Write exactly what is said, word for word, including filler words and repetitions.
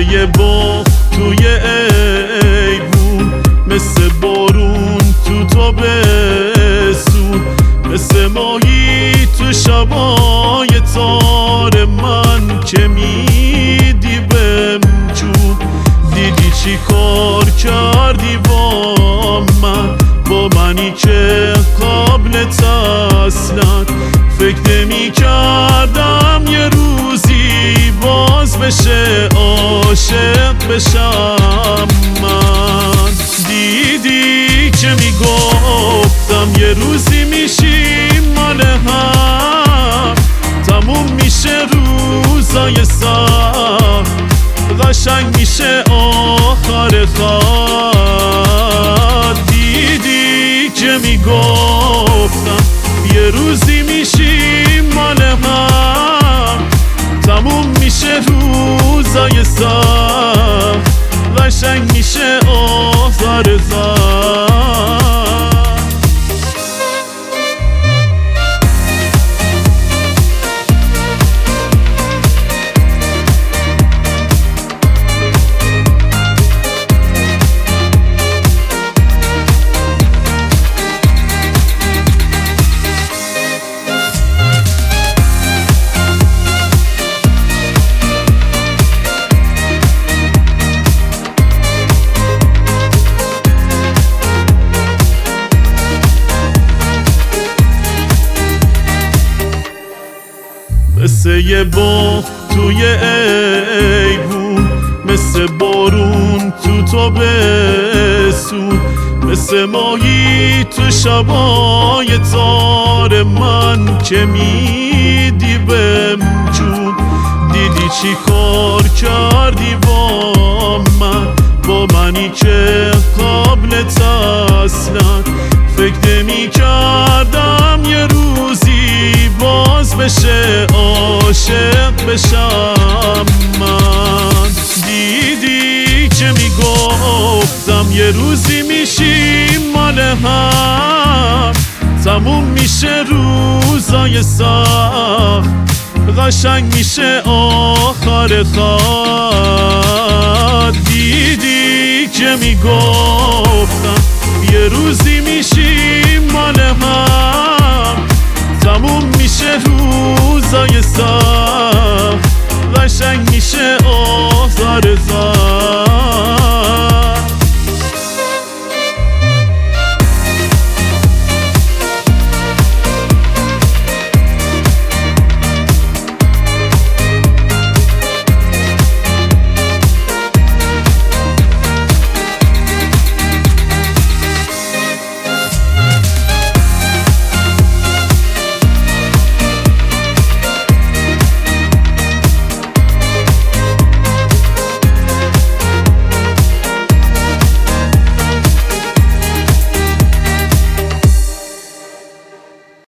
یه باغ توی ایوون، مثل بارون تو تابستون، مثل ماهی تو شبای تار من که میدی بهم جون. دیدی چی کار کردی با من، با منی که قبلت اصلا فکر نمی کردم یه روزی باز بشه عاشق بشم من. دیدی که میگفتم یه روزی میشیم مال هم، تموم میشه روزای سخت، قشنگ میشه آخر خط. دیدی که میگفتم یه روزی میشیم مال هم، تموم میشه روزای سخت، قشنگ میشه آخر خط. مثل یه باغ توی ایوون، مثل بارون تو تابستون، مثل ماهی تو شبای تار من که میدی بهم جون. دیدی چی کار کردی با من، با منی که قبلت اصلا فکر نمی کردم یه روزی باز بشه عاشق بشم من. دیدی که میگفتم یه روزی میشیم مال هم، تموم میشه روزای سخت، قشنگ میشه آخر خط. دیدی که میگفتم یه روزی میشیم مال هم، تموم میشه روزای سخت، قشنگ میشه آخر خط.